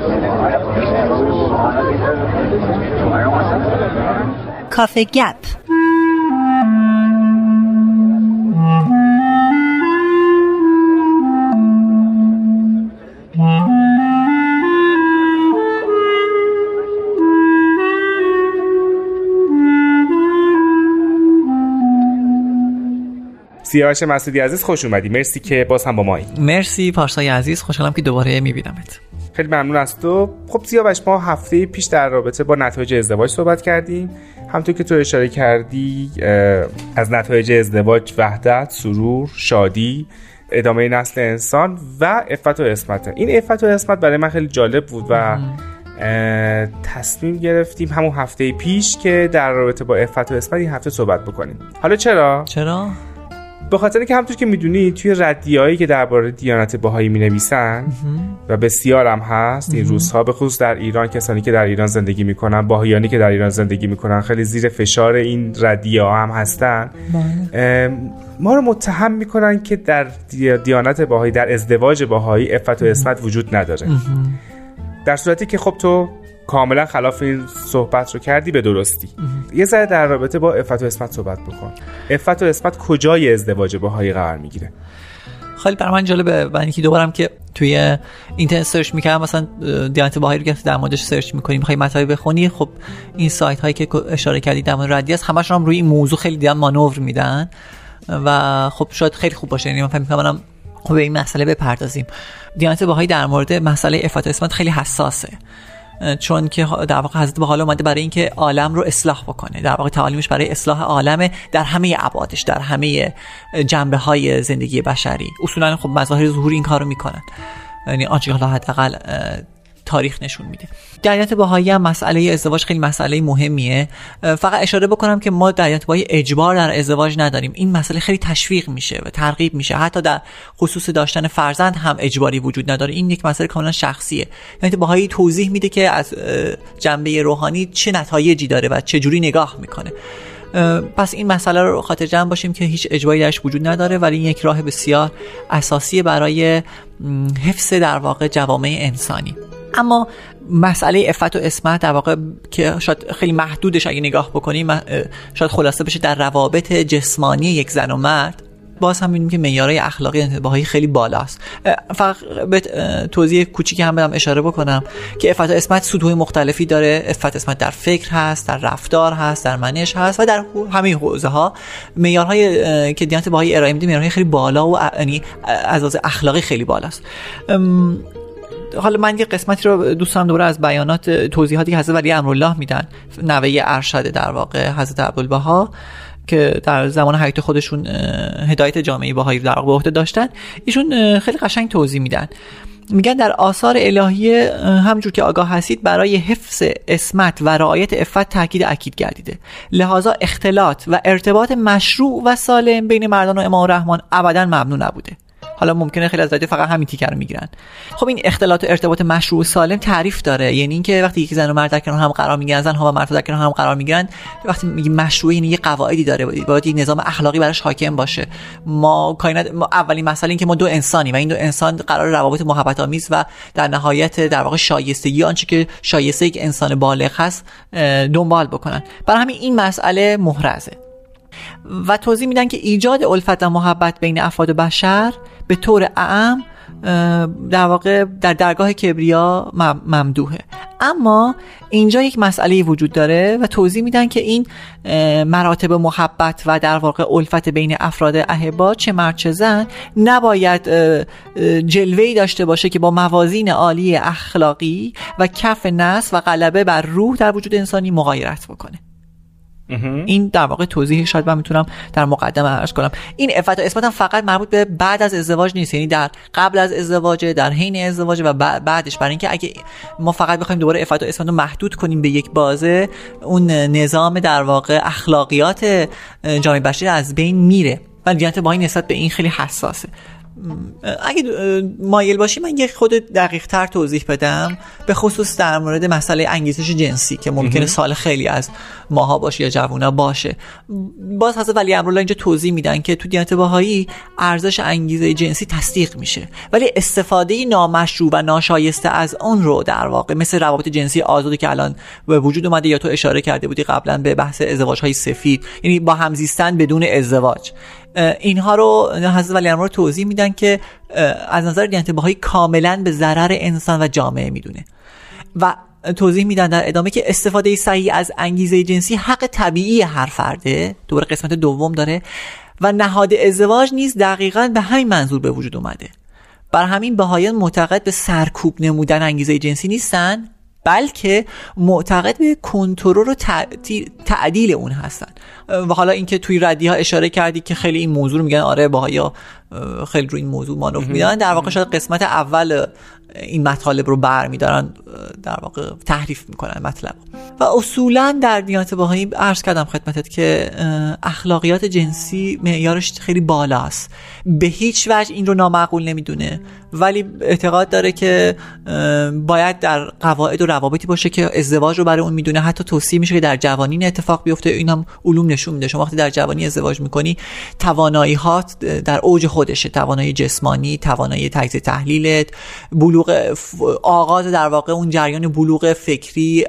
کافه گپ. سیاوش مسعودی عزیز خوش اومدی. مرسی که باز هم با مایی. مرسی پارسای عزیز، خوشحالم که دوباره میبینمت. خیلی ممنون از تو. خب سیاوش، ما هفته پیش در رابطه با نتایج ازدواج صحبت کردیم. همونطور که تو اشاره کردی از نتایج ازدواج وحدت، سرور، شادی، ادامه نسل انسان و عفت و عصمت. این عفت و عصمت برای من خیلی جالب بود و تصمیم گرفتیم همون هفته پیش که در رابطه با عفت و عصمت این هفته صحبت بکنیم. حالا چرا؟ به خاطر اینکه همونطور که میدونی توی ردیه‌هایی که درباره دیانت بهایی می‌نویسن و بسیار هم هست این روزها، به خصوص در ایران، کسانی که در ایران زندگی میکنن، بهاییانی که در ایران زندگی میکنن خیلی زیر فشار این ردیه‌ها هم هستن. ما رو متهم میکنن که در دیانت بهایی، در ازدواج بهایی عفت و عصمت وجود نداره، در صورتی که خب تو کاملا خلاف این صحبت رو کردی به درستی. یه ذره در رابطه با عفت و عصمت صحبت بکن. عفت و عصمت کجای ازدواج بهایی قرار میگیره؟ خیلی برای من جالبه، من یکی دوبارم که توی اینترنت سرچ می‌کردم مثلا دیانت بهایی رو که در موردش سرچ می‌کنی، می‌خوای مطالب بخونی، خب این سایت هایی که اشاره کردی در مورد ردیه است، همشون هم روی این موضوع خیلی دیدن مانور میدن و خب شاید خیلی خوب باشه. یعنی من فکر می‌کنم خب به این مسئله بپردازیم. دیانت بهایی در مورد مسئله عفت و عصمت خیلی حساسه، چون که در واقع حضرت بهاءالله اومده برای اینکه عالم رو اصلاح بکنه. در واقع تعالیمش برای اصلاح عالم در همه ابعادش، در همه جنبه‌های زندگی بشری. اصولا خب مظاهر ظهور این کارو میکنن، یعنی آنچه که حداقل تاریخ نشون میده. در دیانت بهایی هم مسئله ازدواج خیلی مسئله مهمیه. فقط اشاره بکنم که ما در دیانت بهایی اجبار در ازدواج نداریم. این مسئله خیلی تشویق میشه و ترغیب میشه. حتی در خصوص داشتن فرزند هم اجباری وجود نداره. این یک مسئله کاملا شخصیه. دیانت بهایی توضیح میده که از جنبه روحانی چه نتایجی داره و چه جوری نگاه میکنه. پس این مسئله رو خاطر جمع باشیم که هیچ اجباری درش وجود نداره، ولی این یک راه بسیار اساسی برای حفظ در واقع جوامع انسانی. اما مسئله عفت و عصمت در واقع که شاید خیلی محدودش اگه نگاه بکنیم شاید خلاصه بشه در روابط جسمانی یک زن و مرد. باز هم می‌بینیم که معیارهای اخلاقی انتباهی خیلی بالاست. فقط به توضیح کوچیکی هم بدم اشاره بکنم که عفت و عصمت سطوح مختلفی داره. عفت و عصمت در فکر هست، در رفتار هست، در منش هست و در همه حوزه‌ها. معیارهای که دیانت بهایی ارائه میده معیارهای خیلی بالا و یعنی از لحاظ اخلاقی خیلی بالاست. حالا من یه قسمتی رو دوستان دوباره از بیانات توضیحاتی که حضرت ولی امرالله میدن، نوه ارشد در واقع حضرت عبدالبها، که در زمان حیات خودشون هدایت جامعه بهایی در واقع به عهده داشتن، ایشون خیلی قشنگ توضیح میدن. میگن در آثار الهیه همونجور که آگاه هستید برای حفظ عصمت و رعایت عفت تاکید اکید گردیده، لحاظا اختلاط و ارتباط مشروع و سالم بین مردان و امام الرحمن ابدا ممنوع نبوده. حالا ممکنه خیلی از فقط همین تیکر رو میگیرن. خب این اختلاط و ارتباط مشروع و سالم تعریف داره، یعنی اینکه وقتی یک زن و مرد در کنار هم قرار میگیرن، زن ها و مرد در کنار هم قرار میگیرن، وقتی میگیم مشروع یعنی یه قواعدی داره، باید یک نظام اخلاقی براش حاکم باشه. ما اولین مسئله این که ما دو انسانی و این دو انسان قرار روابط محبت آمیز و در نهایت در واقع شایستگی آنچه که شایسته یک انسان بالغ هست دنبال بکنن. برای همین این مسئله محرزه. و توضیح میدن که ایجاد الفت و محبت بین افراد بشر به طور عام در واقع در درگاه کبریا ممدوحه. اما اینجا یک مسئله وجود داره و توضیح میدن که این مراتب محبت و در واقع الفت بین افراد احبا چه مرد چه زن نباید جلوه‌ای داشته باشه که با موازین عالی اخلاقی و کف نفس و غلبه بر روح در وجود انسانی مغایرت بکنه. این در واقع توضیح شاید من میتونم در مقدمه عرض کنم. این عفت و عصمت هم فقط مربوط به بعد از ازدواج نیست، یعنی در قبل از ازدواج، در حین ازدواج و بعدش. برای اینکه اگه ما فقط بخوایم دوباره عفت و عصمت رو محدود کنیم به یک بازه، اون نظام در واقع اخلاقیات جامعه بشری از بین میره و دیانت بهایی نسبت به این خیلی حساسه. اگه مایل باشی من یک خود دقیق تر توضیح بدم، به خصوص در مورد مسئله انگیزش جنسی که ممکنه سال خیلی از ماها باشه یا جوونا باشه. باز حضرت ولی امرالله اینجا توضیح میدن که تو دیانت بهایی ارزش انگیزه جنسی تصدیق میشه، ولی استفاده نامشروع و ناشایسته از اون رو در واقع مثل روابط جنسی آزادی که الان به وجود اومده، یا تو اشاره کرده بودی قبلا به بحث ازدواج‌های سفید، یعنی با همزیستن بدون ازدواج، اینها رو حضرت ولی امرالله توضیح میدن که از نظر دیانت بهایی کاملا به ضرر انسان و جامعه میدونه و توضیح میدن در ادامه که استفاده صحیح از انگیزه جنسی حق طبیعی هر فرده، دوباره قسمت دوم داره، و نهاد ازدواج نیز دقیقاً به همین منظور به وجود اومده. بر همین بهاییان معتقد به سرکوب نمودن انگیزه جنسی نیستن، بلکه معتقد به کنترل و تعدیل اون هستن. و حالا اینکه توی ردیها اشاره کردی که خیلی این موضوع رو میگن آره بهایی‌ها خیلی رو این موضوع مانور میدن، در واقع شاید قسمت اول این مطالب رو برمیدارن، در واقع تحریف میکنن مطلب. و اصولا در دیانت بهایی عرض کردم خدمتت که اخلاقیات جنسی معیارش خیلی بالاست، به هیچ وجه این رو نامعقول نمیدونه، ولی اعتقاد داره که باید در قواعد و روابطی باشه که ازدواج رو برای اون میدونه. حتی توصیه میشه که در جوانی این اتفاق بیفته. این هم علوم نشون میده شما وقتی در جوانی ازدواج میکنی توانایی هات در اوج خودشه، توانایی جسمانی، توانایی تجزیه تحلیلت، بلوغ، آغاز در واقع اون جریان بلوغ فکری،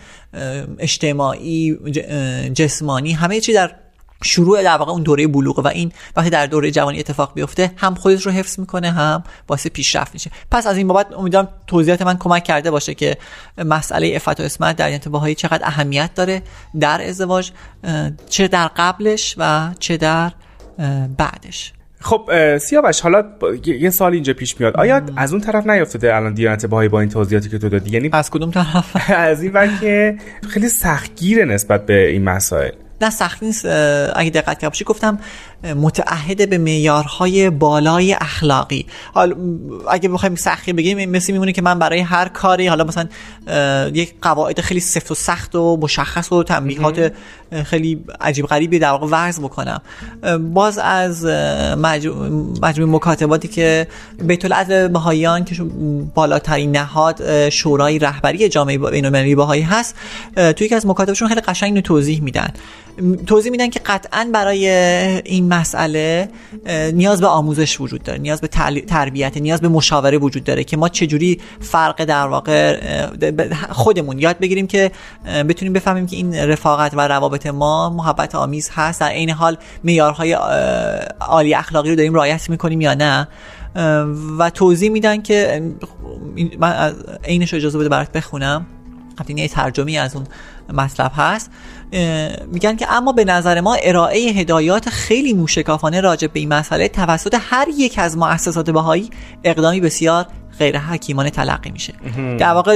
اجتماعی، جسمانی، همه چی در شروع در واقع اون دوره بلوغه و این وقتی در دوره جوانی اتفاق بیفته هم خودش رو حفظ میکنه هم باعث پیشرفت میشه. پس از این بابت امیدوارم توضیحات من کمک کرده باشه که مسئله عفت و عصمت در دیانت بهایی چقدر اهمیت داره در ازدواج، چه در قبلش و چه در بعدش. خب سیاوش، حالا یه سال اینجا پیش میاد، آیا از اون طرف نیافتاده الان دیانت بهایی با این توضیحاتی که تو دادی؟ یعنی از کدوم طرف؟ از این وقت که خیلی سختگیره نسبت به این مسائل. نه سخت نیست. اگه دقت کرده باشی گفتم متعهد به معیارهای بالای اخلاقی. حالا اگه بخوایم سخت بگیم مثل میمونه که من برای هر کاری حالا مثلا یک قواعد خیلی سفت و سخت و مشخص و تنبیهات خیلی عجیب غریبی در واقع وضع بکنم. باز از مجموع مکاتباتی که بیت العدل بهاییان که بالاترین نهاد شورای رهبری جامعه بین‌المللی بهایی هست، توی یکی از مکاتبشون خیلی قشنگ توضیح میدن که قطعاً برای این مسئله نیاز به آموزش وجود داره، نیاز به تربیت، نیاز به مشاوره وجود داره که ما چجوری فرق در واقع خودمون یاد بگیریم که بتونیم بفهمیم که این رفاقت و روابط ما محبت آمیز هست، در عین حال معیارهای عالی اخلاقی رو داریم رعایت میکنیم یا نه. و توضیح میدن که من عینش اجازه بده برات بخونم، این یه ترجمه از اون مطلب هست. میگن که اما به نظر ما ارائه هدایات خیلی موشکافانه راجع به این مسئله توسط هر یک از مؤسسات بهایی اقدامی بسیار غیر حکیمانه تلقی میشه. در واقع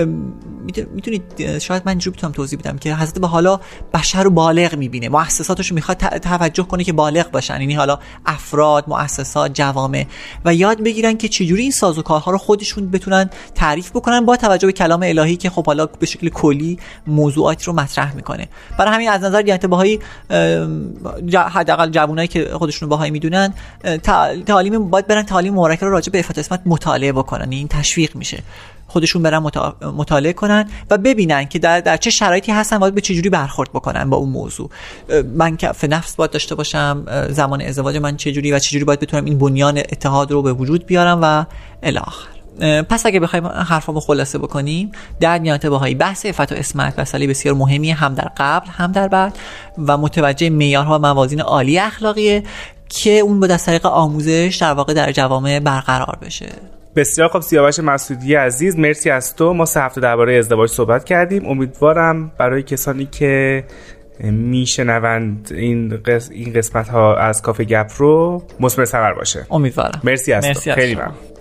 میتونید شاید من اینجوری بتونم توضیح بدم که حضرت به حالا بشر رو بالغ میبینه، مؤسساتش رو میخواد توجه کنه که بالغ باشن، یعنی حالا افراد، مؤسسات، جوامع، و یاد بگیرن که چجوری این سازوکارها رو خودشون بتونن تعریف بکنن با توجه به کلام الهی که خب حالا به شکل کلی موضوعاتی رو مطرح میکنه. برای همین از نظر دیانت بهایی حداقل جوانایی که خودشون رو بهایی میدونن تعالیم باید برن تعالیم مبارکه رو راجع به عفت و عصمت مطالعه بکنن. این تشویق میشه خودشون برن مطالعه کنن و ببینن که در چه شرایطی هستن باید به چه جوری برخورد بکنن با اون موضوع. من کف نفس باید داشته باشم، زمان ازدواج من چه جوری و چه جوری باید بتونم این بنیان اتحاد رو به وجود بیارم و الی آخر. پس اگه بخوایم حرفامو خلاصه بکنیم، در دیانت بهایی بحث عفت و عصمت مسئله بسیار مهمیه، هم در قبل هم در بعد، و متوجه معیارها و موازین عالی اخلاقیه که اون با طریق آموزش در واقع در جوامع برقرار بشه. بسیار خوب سیاوش مسعودی عزیز، مرسی از تو. ما 3 هفته درباره ازدواج صحبت کردیم. امیدوارم برای کسانی که میشنوند این قسمت ها از کافه گپ رو مثمر ثمر باشه. امیدوارم. مرسی از تو. خیلی ممنون.